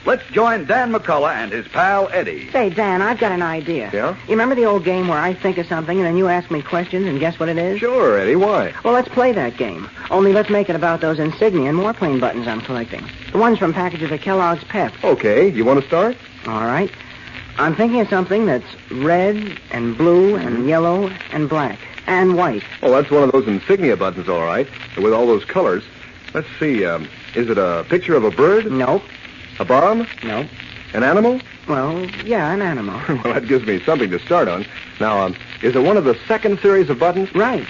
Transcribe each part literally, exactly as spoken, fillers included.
Let's join Dan McCullough and his pal Eddie. Say, Dan, I've got an idea. Yeah? You remember the old game where I think of something and then you ask me questions and guess what it is? Sure, Eddie. Why? Well, let's play that game. Only let's make it about those insignia and warplane buttons I'm collecting. The ones from packages of Kellogg's Pep. Okay, you want to start? All right. I'm thinking of something that's red and blue and yellow and black and white. Oh, that's one of those insignia buttons, all right, with all those colors. Let's see, um, is it a picture of a bird? Nope. A bomb? Nope. An animal? Well, yeah, an animal. Well, that gives me something to start on. Now, um, is it one of the second series of buttons? Right.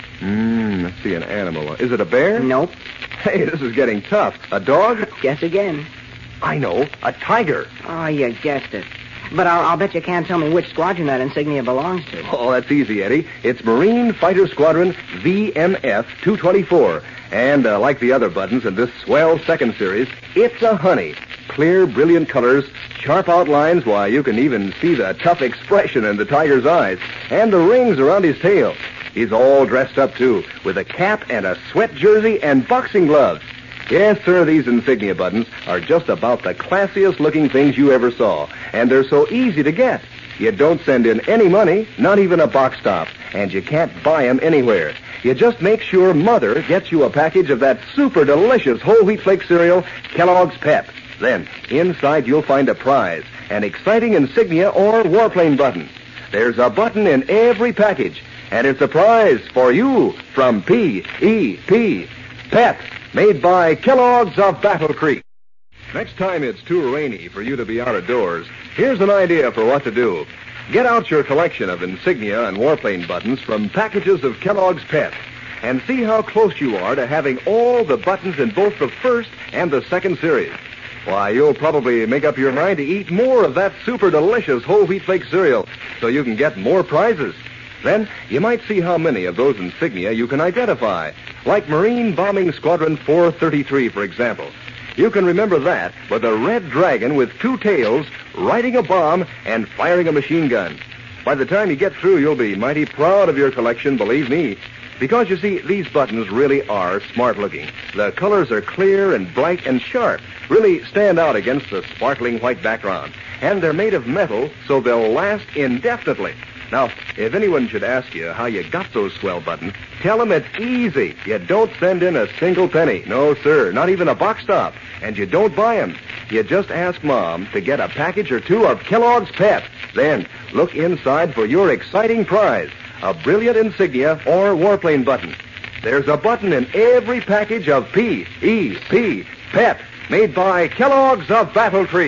Hmm, let's see, an animal. Is it a bear? Nope. Hey, this is getting tough. A dog? Guess again. I know, a tiger. Oh, you guessed it. But I'll, I'll bet you can't tell me which squadron that insignia belongs to. Oh, that's easy, Eddie. It's Marine Fighter Squadron V M F two twenty-four. And uh, like the other buttons in this swell second series, it's a honey. Clear, brilliant colors, sharp outlines, why, you can even see the tough expression in the tiger's eyes, and the rings around his tail. He's all dressed up, too, with a cap and a sweat jersey and boxing gloves. Yes, sir, these insignia buttons are just about the classiest-looking things you ever saw, and they're so easy to get. You don't send in any money, not even a box top, and you can't buy them anywhere. You just make sure Mother gets you a package of that super delicious whole wheat flake cereal, Kellogg's Pep. Then, inside you'll find a prize, an exciting insignia or warplane button. There's a button in every package, and it's a prize for you from P E P. Pep, made by Kellogg's of Battle Creek. Next time it's too rainy for you to be out of doors, here's an idea for what to do. Get out your collection of insignia and warplane buttons from packages of Kellogg's Pep and see how close you are to having all the buttons in both the first and the second series. Why, you'll probably make up your mind to eat more of that super delicious whole wheat flake cereal so you can get more prizes. Then you might see how many of those insignia you can identify, like Marine Bombing Squadron four thirty-three, for example. You can remember that with a red dragon with two tails, riding a bomb and firing a machine gun. By the time you get through, you'll be mighty proud of your collection, believe me. Because, you see, these buttons really are smart-looking. The colors are clear and bright and sharp, really stand out against the sparkling white background. And they're made of metal, so they'll last indefinitely. Now, if anyone should ask you how you got those swell buttons, tell them it's easy. You don't send in a single penny. No, sir, not even a box top. And you don't buy them. You just ask Mom to get a package or two of Kellogg's Pep. Then look inside for your exciting prize, a brilliant insignia or warplane button. There's a button in every package of P E P. Pep, made by Kellogg's of Battle Creek.